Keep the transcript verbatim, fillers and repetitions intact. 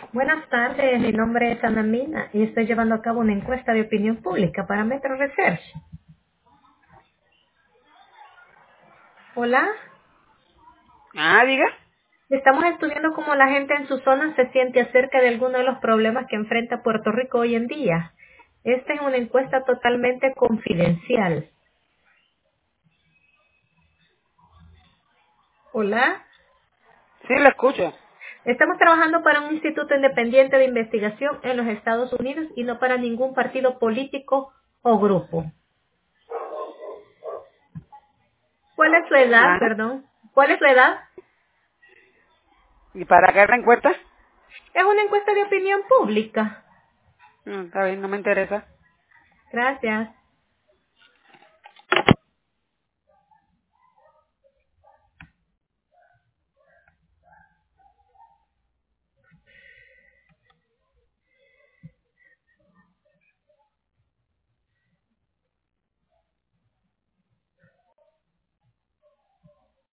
Buenas tardes, mi nombre es Ana Mina y estoy llevando a cabo una encuesta de opinión pública para Metro Research. Hola, Ah, diga. estamos estudiando cómo la gente en su zona se siente acerca de algunos de los problemas que enfrenta Puerto Rico hoy en día. Esta es una encuesta totalmente confidencial. Hola, Sí, la escucho. estamos trabajando para un instituto independiente de investigación en los Estados Unidos y no para ningún partido político o grupo. ¿Cuál es su edad, Ajá. perdón? ¿Cuál es su edad? ¿Y para qué la encuesta? Es una encuesta de opinión pública. Mm, está bien, no me interesa. Gracias.